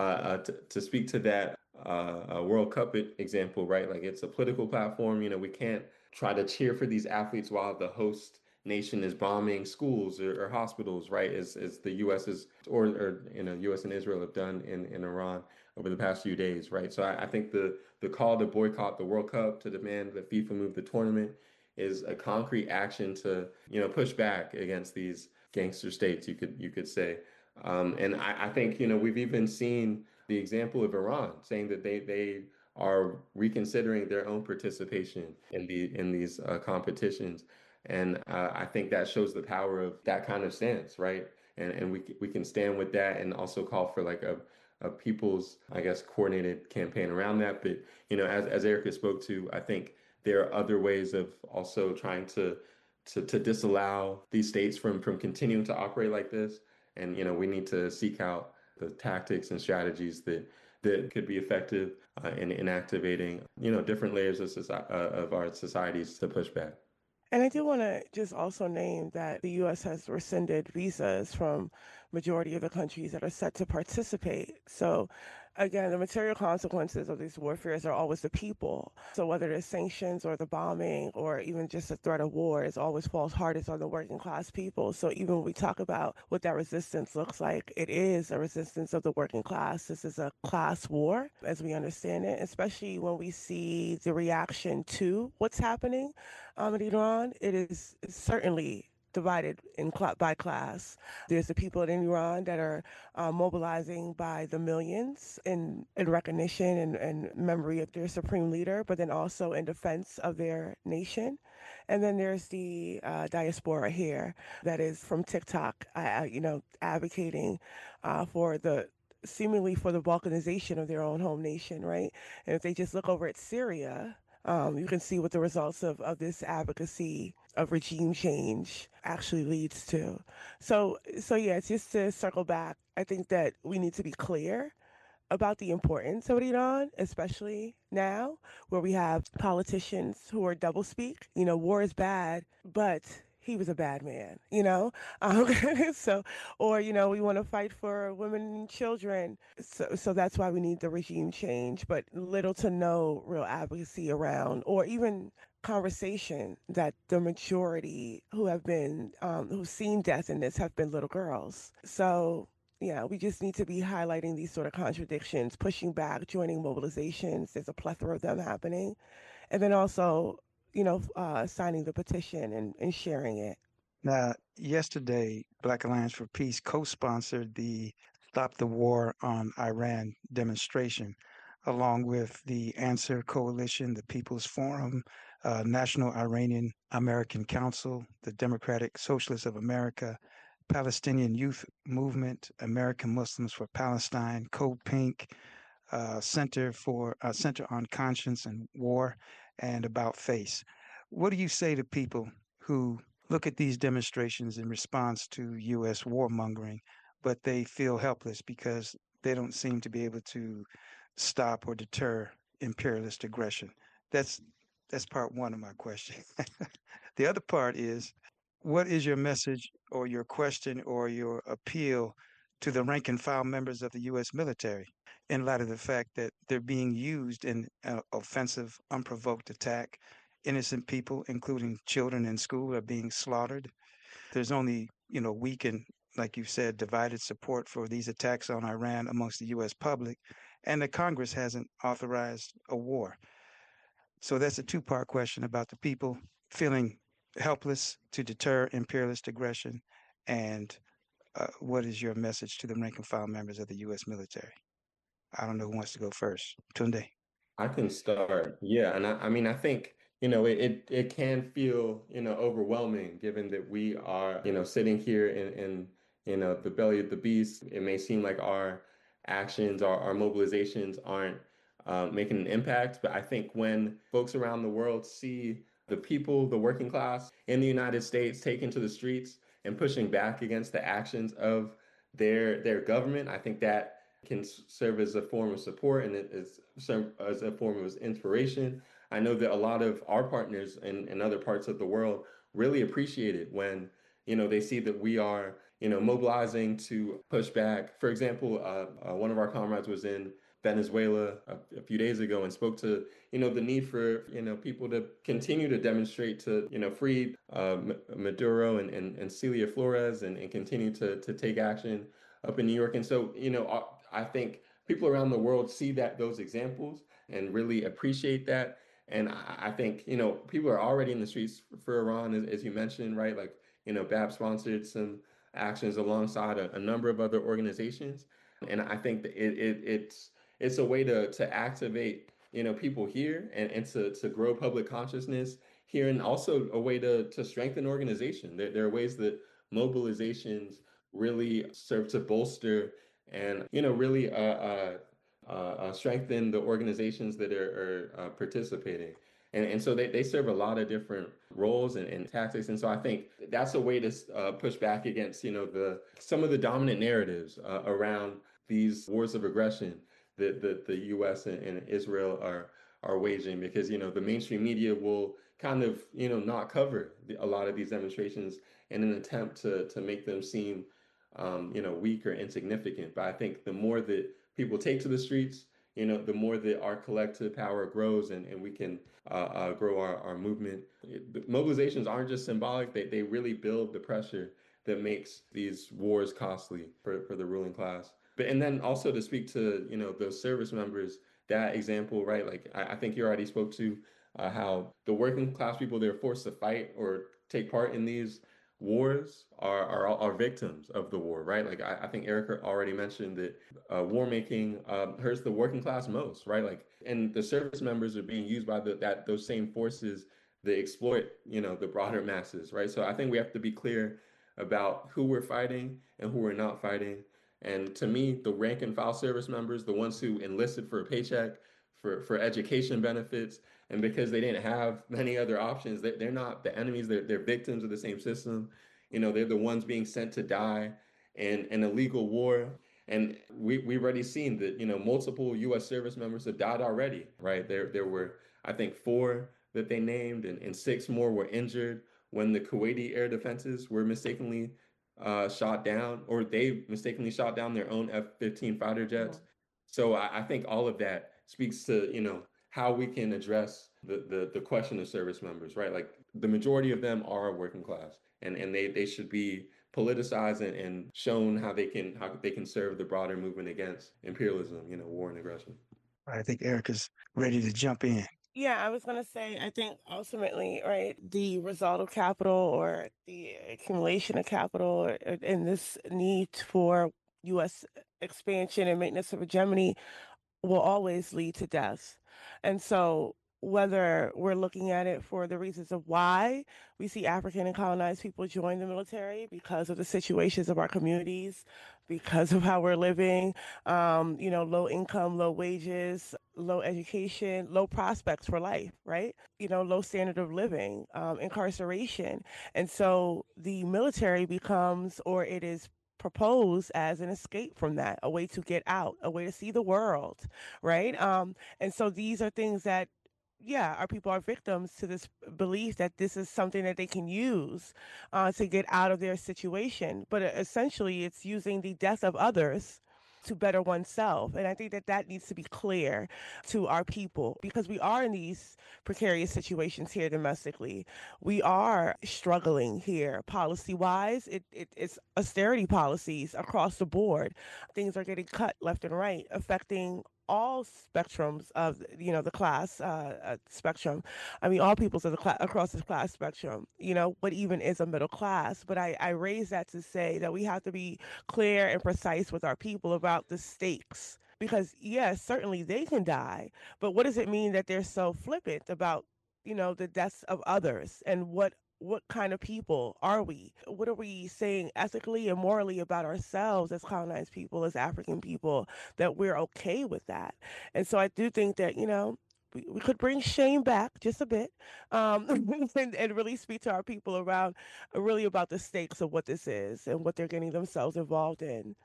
Speaker 2: to speak to that World Cup example, right? Like, it's a political platform. We can't try to cheer for these athletes while the host nation is bombing schools or hospitals, right? As the U.S. is or U.S. and Israel have done in Iran over the past few days, right? So I think the call to boycott the World Cup, to demand that FIFA move the tournament, is a concrete action to push back against these gangster states, you could say. And I think we've even seen the example of Iran saying that they are reconsidering their own participation in these competitions. And I think that shows the power of that kind of stance, right? And we can stand with that, and also call for like a people's, I guess, coordinated campaign around that. But as Erica spoke to, I think there are other ways of also trying to disallow these states from continuing to operate like this. And we need to seek out the tactics and strategies that could be effective in activating different layers of our societies to push back.
Speaker 1: And I do want to just also name that the U.S. has rescinded visas from majority of the countries that are set to participate. So again, the material consequences of these warfares are always the people. So whether it's sanctions or the bombing or even just the threat of war, it always falls hardest on the working class people. So even when we talk about what that resistance looks like, it is a resistance of the working class. This is a class war, as we understand it, especially when we see the reaction to what's happening in Iran. It is certainly divided by class. There's the people in Iran that are mobilizing by the millions in recognition and memory of their supreme leader, but then also in defense of their nation. And then there's the diaspora here that is from TikTok, advocating seemingly for the balkanization of their own home nation, right? And if they just look over at Syria, you can see what the results of this advocacy of regime change actually leads to. So yeah, just to circle back, I think that we need to be clear about the importance of Iran, especially now, where we have politicians who are doublespeak. War is bad, but he was a bad man, So, or, we want to fight for women and children. So that's why we need the regime change, but little to no real advocacy around, or even conversation that the majority who have been, who've seen death in this have been little girls. So, yeah, we just need to be highlighting these sort of contradictions, pushing back, joining mobilizations. There's a plethora of them happening. And then also, signing the petition and sharing it.
Speaker 12: Now, yesterday, Black Alliance for Peace co-sponsored the Stop the War on Iran demonstration, along with the Answer Coalition, the People's Forum, National Iranian American Council, the Democratic Socialists of America, Palestinian Youth Movement, American Muslims for Palestine, Code Pink, Center on Conscience and War, and About Face. What do you say to people who look at these demonstrations in response to U.S. warmongering, but they feel helpless because they don't seem to be able to stop or deter imperialist aggression? That's That's part one of my question. The other part is, what is your message or your question or your appeal to the rank and file members of the U.S. military in light of the fact that they're being used in an offensive, unprovoked attack? Innocent people, including children in school, are being slaughtered. There's only, weak and, like you said, divided support for these attacks on Iran amongst the U.S. public, and the Congress hasn't authorized a war. So that's a two-part question about the people feeling helpless to deter imperialist aggression, and what is your message to the rank and file members of the U.S. military? I don't know who wants to go first. Tunde.
Speaker 2: I can start. Yeah, and I mean, I think, it can feel, overwhelming given that we are, sitting here in the belly of the beast. It may seem like our actions, our mobilizations aren't making an impact, but I think when folks around the world see the people, the working class in the United States taking to the streets and pushing back against the actions of their government, I think that can serve as a form of support, and it is serve as a form of inspiration. I know that a lot of our partners in other parts of the world really appreciate it when, they see that we are, mobilizing to push back. For example, one of our comrades was in Venezuela a few days ago and spoke to, the need for, people to continue to demonstrate to, free Maduro and Celia Flores and continue to take action up in New York. And so, I think people around the world see those examples and really appreciate that. And I think, people are already in the streets for Iran, as you mentioned, right? Like, BAP sponsored some actions alongside a number of other organizations. And I think that it's a way to activate, people here and to grow public consciousness here, and also a way to strengthen organization. There are ways that mobilizations really serve to bolster and, really strengthen the organizations that are participating. And so they serve a lot of different roles and tactics. And so I think that's a way to push back against, some of the dominant narratives around these wars of aggression that the U.S. and Israel are waging, because, the mainstream media will kind of, not cover a lot of these demonstrations in an attempt to make them seem, weak or insignificant. But I think the more that people take to the streets, the more that our collective power grows and we can grow our movement. The mobilizations aren't just symbolic, they really build the pressure that makes these wars costly for the ruling class. And then also to speak to, those service members, that example, right? Like, I think you already spoke to how the working class people that are forced to fight or take part in these wars are victims of the war, right? Like, I think Erica already mentioned that war making hurts the working class most, right? Like, and the service members are being used by those same forces that exploit, the broader masses, right? So I think we have to be clear about who we're fighting and who we're not fighting. And to me, the rank and file service members, the ones who enlisted for a paycheck, for education benefits, and because they didn't have many other options, they're not the enemies, they're victims of the same system. They're the ones being sent to die in an illegal war. And we've already seen that, multiple U.S. service members have died already, right? There were, I think, 4 that they named, and 6 more were injured when the Kuwaiti air defenses were mistakenly shot down, or they mistakenly shot down their own F-15 fighter jets. So I think all of that speaks to, how we can address the question of service members, right? Like, the majority of them are working class, and they should be politicized and shown how they can serve the broader movement against imperialism, war and aggression.
Speaker 12: I think Erica's ready to jump in.
Speaker 1: Yeah, I was going to say, I think ultimately, right, the result of capital or the accumulation of capital and this need for U.S. expansion and maintenance of hegemony will always lead to death. And so whether we're looking at it for the reasons of why we see African and colonized people join the military because of the situations of our communities, because of how we're living, low income, low wages, low education, low prospects for life, right? Low standard of living, incarceration. And so the military becomes, or it is proposed as an escape from that, a way to get out, a way to see the world, right? And so these are things that our people are victims to this belief that this is something that they can use to get out of their situation. But essentially, it's using the death of others to better oneself. And I think that that needs to be clear to our people because we are in these precarious situations here domestically. We are struggling here policy-wise. It's austerity policies across the board. Things are getting cut left and right, affecting all spectrums of the class spectrum. I mean, all peoples of the class across the class spectrum. What even is a middle class? But I raise that to say that we have to be clear and precise with our people about the stakes. Because yes, certainly they can die, but what does it mean that they're so flippant about the deaths of others, and what kind of people are we? What are we saying ethically and morally about ourselves as colonized people, as African people, that we're okay with that? And so I do think that, we could bring shame back just a bit and really speak to our people around really about the stakes of what this is and what they're getting themselves involved in.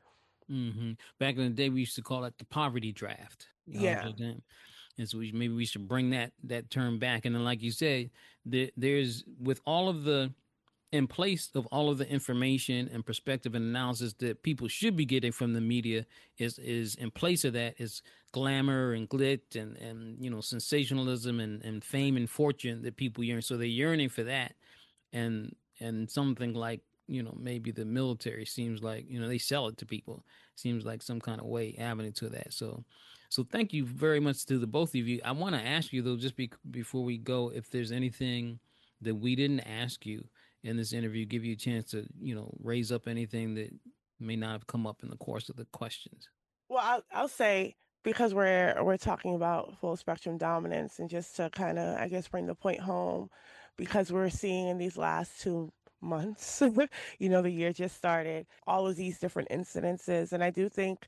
Speaker 11: Back in the day, we used to call it the poverty draft.
Speaker 1: Yeah.
Speaker 11: And so maybe we should bring that term back. And then, like you said, there's with all of the in place of all of the information and perspective and analysis that people should be getting from the media is in place of that is glamour and glit and sensationalism and fame and fortune that people yearn. So they're yearning for that, and something like maybe the military seems like they sell it to people. Seems like some kind of way avenue to that. So thank you very much to the both of you. I want to ask you though, just before we go, if there's anything that we didn't ask you in this interview, give you a chance to raise up anything that may not have come up in the course of the questions.
Speaker 1: Well, I'll say, because we're talking about full spectrum dominance, and just to kind of, I guess, bring the point home, because we're seeing in these last 2 months, the year just started, all of these different incidences. And I do think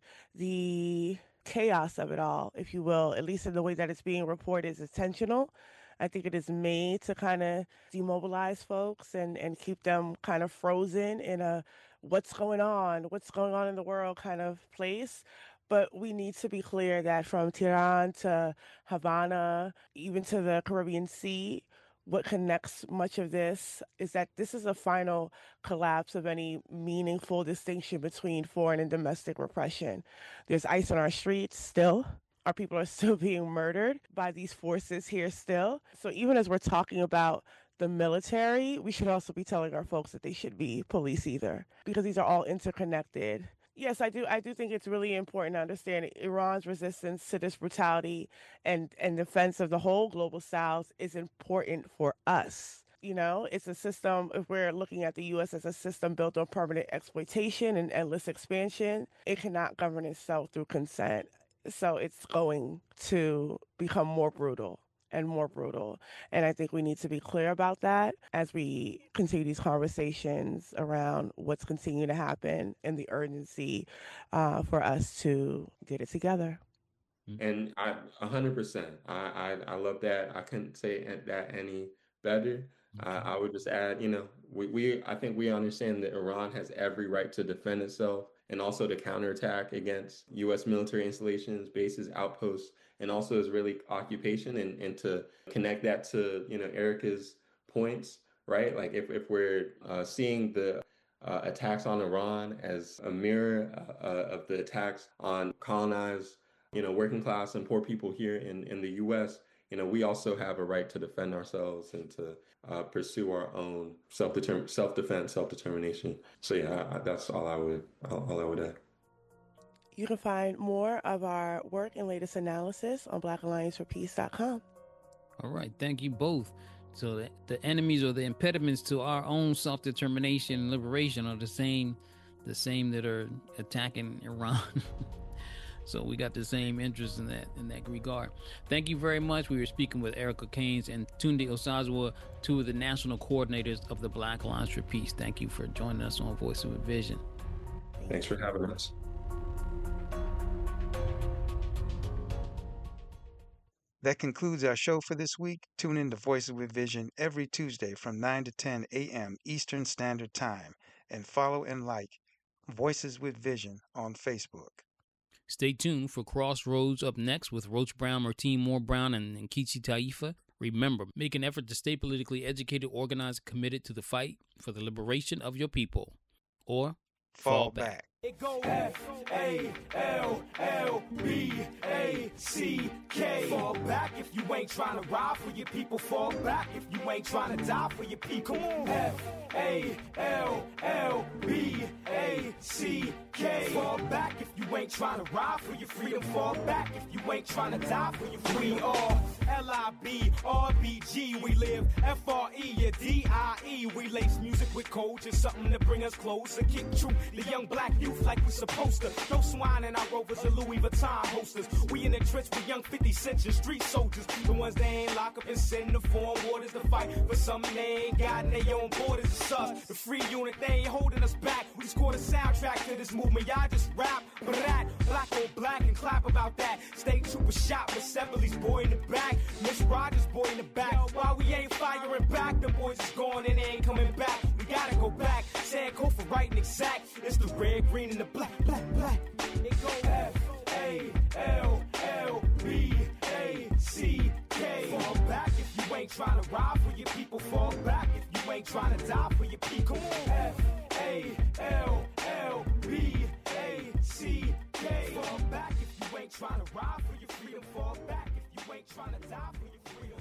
Speaker 1: the chaos of it all, if you will, at least in the way that it's being reported, is intentional. I think it is made to kind of demobilize folks and keep them kind of frozen in a what's going on in the world kind of place. But we need to be clear that from Tehran to Havana, even to the Caribbean Sea, what connects much of this is that this is a final collapse of any meaningful distinction between foreign and domestic repression. There's ICE on our streets still. Our people are still being murdered by these forces here still. So even as we're talking about the military, we should also be telling our folks that they should be police either, because these are all interconnected. Yes, I do think it's really important to understand Iran's resistance to this brutality and defense of the whole global South is important for us. It's a system, if we're looking at the U.S. as a system built on permanent exploitation and endless expansion, it cannot govern itself through consent. So it's going to become more brutal and more brutal. And I think we need to be clear about that as we continue these conversations around what's continuing to happen and the urgency for us to get it together.
Speaker 2: And 100%. I love that. I couldn't say that any better. I would just add, I think we understand that Iran has every right to defend itself and also to counterattack against U.S. military installations, bases, outposts, and also Israeli occupation, and to connect that to, Erica's points, right? Like if we're seeing the attacks on Iran as a mirror of the attacks on colonized, working class and poor people here in the U.S., we also have a right to defend ourselves and to pursue our own self-defense, self-determination. So yeah, that's all I would add.
Speaker 1: You can find more of our work and latest analysis on blackallianceforpeace.com.
Speaker 11: All right. Thank you both. So the enemies or the impediments to our own self-determination and liberation are the same that are attacking Iran. So we got the same interest in that regard. Thank you very much. We were speaking with Erica Keynes and Tunde Osazuwa, two of the national coordinators of the Black Alliance for Peace. Thank you for joining us on Voices with Vision.
Speaker 2: Thanks for having us.
Speaker 12: That concludes our show for this week. Tune in to Voices with Vision every Tuesday from 9 to 10 a.m. Eastern Standard Time, and follow and like Voices with Vision on Facebook.
Speaker 11: Stay tuned for Crossroads up next with Roach Brown, Martine Moore Brown, and Nkechi Taifa. Remember, make an effort to stay politically educated, organized, and committed to the fight for the liberation of your people. Or fall back.
Speaker 3: It goes F-A-L-L-B-A-C-K. Fall back if you ain't trying to ride for your people. Fall back if you ain't trying to die for your people. F-A-L-L-B-A-C-K. Fall back if you ain't trying to ride for your freedom. Fall back if you ain't trying to die for your freedom. We are L-I-B-R-B-G. We live F-R-E, yeah, D-I-E. We lace music with code, just something to bring us closer. Kick true, the young black youth like we supposed to. No swine in our Rovers or Louis Vuitton holsters. We in the trench with young 50 cent and street soldiers. The ones they ain't lock up and send the foreign waters to fight for something they ain't got in their own borders. It's us, the free unit, they ain't holding us back. We scored a soundtrack to this movement. Y'all just rap, brat, black on black and clap about that. State trooper shot with Severly's boy in the back. Miss Rogers boy in the back. Why we ain't firing back? The boys is gone and they ain't coming back. We gotta go back. Sankofa right and exact. It's the red, green, and the black, black, black. It go F-A-L-L-B-A-C-K. Fall back if you ain't trying to ride for your people. Fall back if you ain't trying to die for your people. F-A-L-L-B-A-C-K. Fall back if you ain't trying to ride for your freedom. Fall back if you ain't trying to die for your freedom.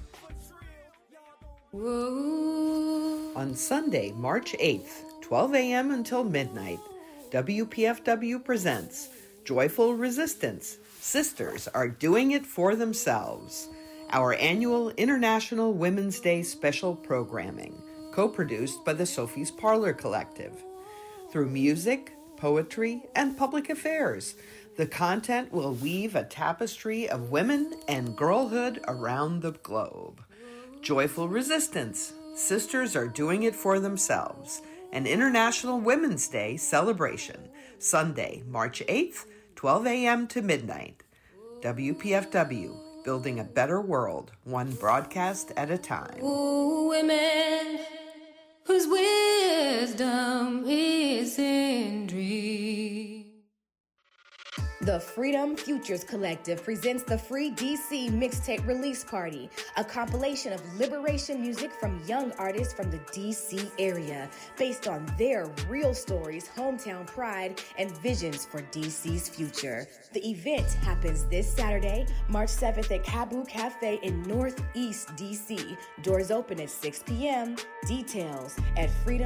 Speaker 4: Whoa. On Sunday, March 8th, 12 a.m. until midnight, WPFW presents Joyful Resistance. Sisters are doing it for themselves. Our annual International Women's Day special programming, co-produced by the Sophie's Parlor Collective. Through music, poetry, and public affairs, the content will weave a tapestry of women and girlhood around the globe. Joyful Resistance. Sisters are doing it for themselves. An International Women's Day celebration. Sunday, March 8th, 12 a.m. to midnight. WPFW, building a better world, one broadcast at a time.
Speaker 16: Ooh, women whose wisdom is in dreams.
Speaker 23: The Freedom Futures Collective presents the Free DC Mixtape Release Party, a compilation of liberation music from young artists from the DC area, based on their real stories, hometown pride, and visions for DC's future. The event happens this Saturday, March 7th at Kabu Cafe in Northeast DC. Doors open at 6 p.m. Details at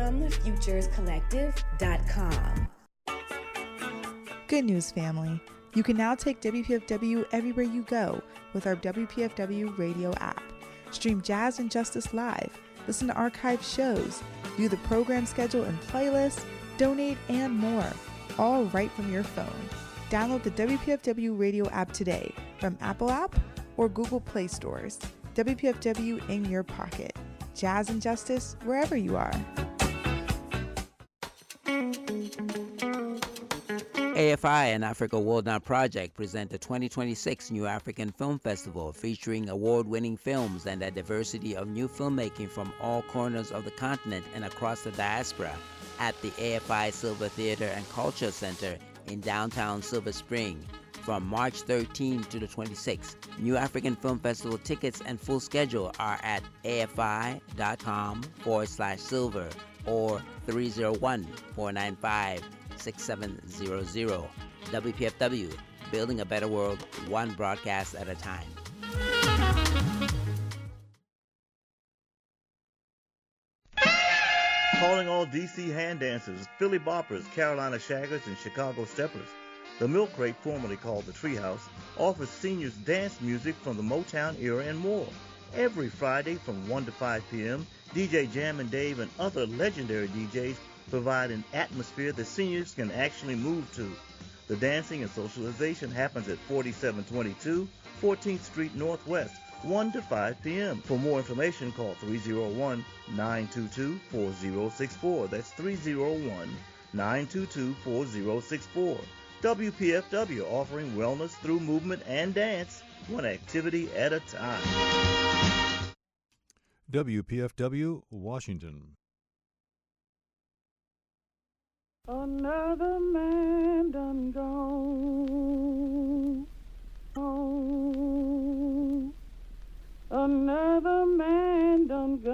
Speaker 23: freedomfuturescollective.com.
Speaker 24: Good news, family. You can now take WPFW everywhere you go with our WPFW radio app. Stream Jazz and Justice live, listen to archived shows, view the program schedule and playlists, donate, and more, all right from your phone. Download the WPFW radio app today from Apple App or Google Play stores. WPFW in your pocket. Jazz and Justice wherever you are.
Speaker 25: AFI and Africa World Now Project present the 2026 New African Film Festival, featuring award-winning films and a diversity of new filmmaking from all corners of the continent and across the diaspora at the AFI Silver Theater and Culture Center in downtown Silver Spring from March 13 to the 26th. New African Film Festival tickets and full schedule are at afi.com/silver or 301-495-6700. WPFW, building a better world, one broadcast at a time.
Speaker 26: Calling all DC hand dancers, Philly Boppers, Carolina Shaggers, and Chicago Steppers. The Milk Crate, formerly called the Treehouse, offers seniors dance music from the Motown era and more. Every Friday from 1 to 5 p.m., DJ Jam and Dave and other legendary DJs provide an atmosphere that seniors can actually move to. The dancing and socialization happens at 4722 14th Street Northwest, 1 to 5 p.m. For more information, call 301-922-4064. That's 301-922-4064. WPFW, offering wellness through movement and dance, one activity at a time.
Speaker 27: WPFW, Washington.
Speaker 28: Another man done gone.
Speaker 5: another man done